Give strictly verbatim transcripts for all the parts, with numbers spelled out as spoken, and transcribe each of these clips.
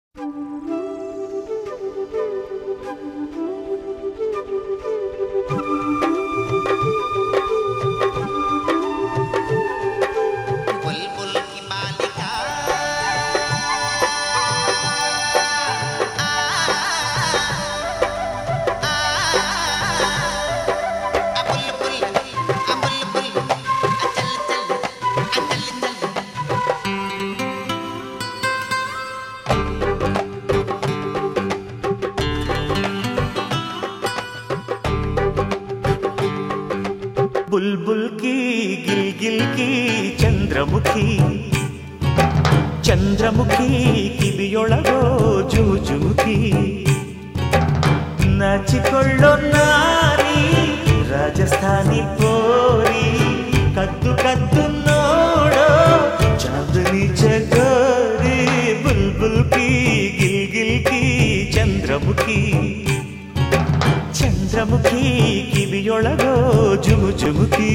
बुलबुल की गिलगिल की चंद्रमुखी चंद्रमुखी ಕಿವಿಯೊಳಗೋ ಜುಮುಜುಮುಕಿ ನಾಚಿಕೊಳ್ಳೋ ನಾರಿ ರಾಜಸ್ಥಾನಿ ಪೋರಿ ಕದ್ದು ಕದ್ದು ನೋಡೋ ಚಾಂದನಿ ಚಕೋರಿ बुलबुल की गिलगिल की चंद्रमुखी ಚಂದ್ರಮುಖಿ ಕಿವಿಯೊಳಗೋ ಜುಮುಜುಮುಕಿ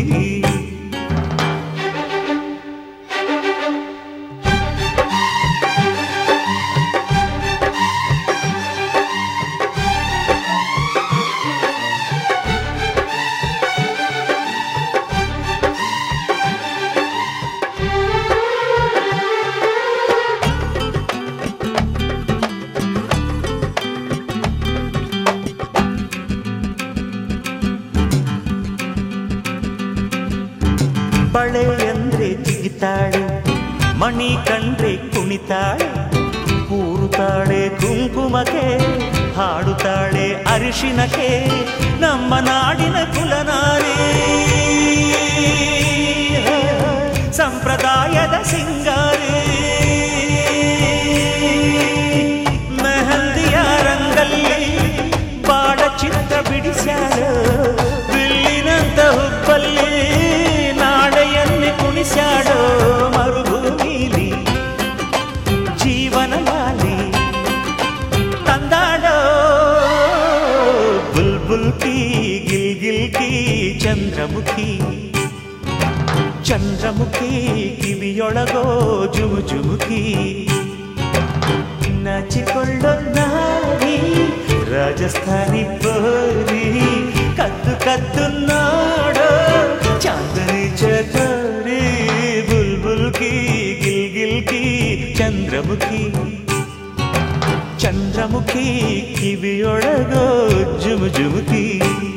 ಬಳೆ ಅಂದ್ರೆ ಜಿಗಿತಾಳೆ ಮಣಿ ಕಂಡ್ರೆ ಕುಣಿತಾಳೆ ಕೂರುತ್ತಾಳೆ ಕುಂಕುಮಕ್ಕೆ ಹಾಡುತ್ತಾಳೆ ಅರಿಶಿನಕ್ಕೆ ನಮ್ಮ ನಾಡಿನ ಕುಲನಾರಿ ಸಂಪ್ರದಾಯದ ಸಿಂಗಾರಿ ಮೆಹಂದಿಯ ರಂಗಲ್ಲಿ ಬಾಡ ಚಿತ್ರ ಬಿಡಿಸ್ಯಾಳು ಬಿಲ್ಲಿನಂತ ಹುಬ್ಬಲ್ಲಿ ಕುಣಿಸ್ಯಾಡೋ ಮರುಭೂಮಿಲಿ ಜೀವನ ಮಾಲಿ ತಂದಾಡೋ बुलबुल की गिलगिल की चंद्रमुखी ಚಂದ್ರಮುಖಿ ಕಿವಿಯೊಳಗೋ ಜುಮುಜುಮುಕಿ ನಾಚಿಕೊಳ್ಳೋ ನಾರಿ ರಾಜಸ್ಥಾನಿ ಪೋರಿ ಕದ್ದು ಕದ್ದು ನೋಡೋ ಚಾಂದನಿ ಚಕೋರಿ बुलबुल की गिलगिल की चंद्रमुखी ಚಂದ್ರಮುಖಿ ಕಿವಿಯೊಳಗೋ ಜುಮುಜುಮುಕಿ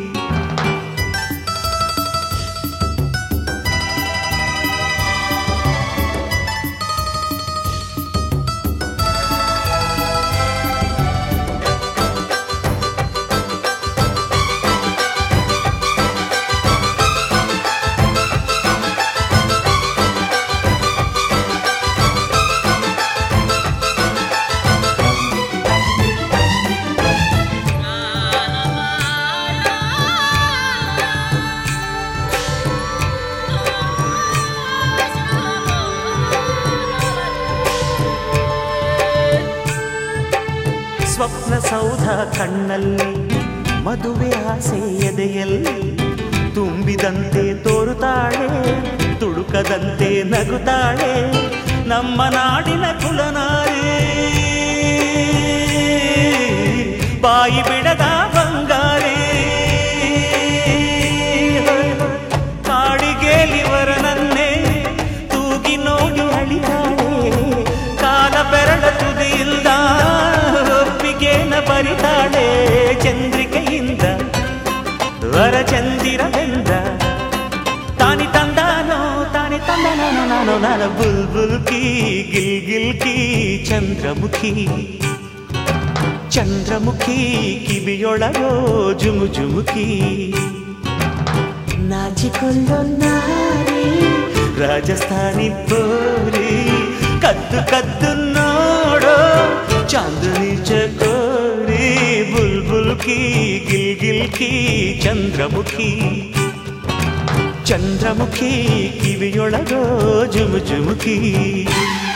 ಸ್ವಪ್ನ ಸೌಧ ಕಣ್ಣಲ್ಲಿ ಮದುವೆ ಆಸೆ ಎದೆಯಲ್ಲಿ ತುಂಬಿದಂತೆ ತೋರುತ್ತಾಳೆ ತುಳುಕದಂತೆ ನಗುತ್ತಾಳೆ ನಮ್ಮ ನಾಡಿನ ಕುಲನಾರಿ ಬಾಯಿ ಬಿಡದ ಬಂಗಾರಿ ಕಾಡಿಗೇಲಿವರನನ್ನೇ ತೂಗಿ ನೋಡಿ ಅಳಿತಾಳೆ ಕಾಲ ಬೆರಳ ತುದಿಯಿಂದ ಬರಿತಾಳೆ ಚಂದ್ರಿಕೆಯಿಂದ ವರ ಚಂದಿರವೆಂದ ತಾನಿ ತಂದಾನೋ ತಾನಿ ತಂದಾನೋ ನಾನು ನಾನು बुलबुल की गिलगिल की ಚಂದ್ರಮುಖಿ ಚಂದ್ರಮುಖಿ ಕಿವಿಯೊಳಗೋ ಜುಮುಜುಮುಕಿ ನಾಚಿಕೊಳ್ಳೋ ನಾರಿ ರಾಜಸ್ಥಾನಿ ಪೋರಿ ಕದ್ದು ಕದ್ದು ನೋಡೋ ಚಾಂದನಿ ಚಕೋರಿ बुलबुल की गिलगिल की ಚಂದ್ರಮುಖಿ ಚಂದ್ರಮುಖಿ ಕಿವಿಯೊಳಗೋ ಜುಮುಜುಮುಕಿ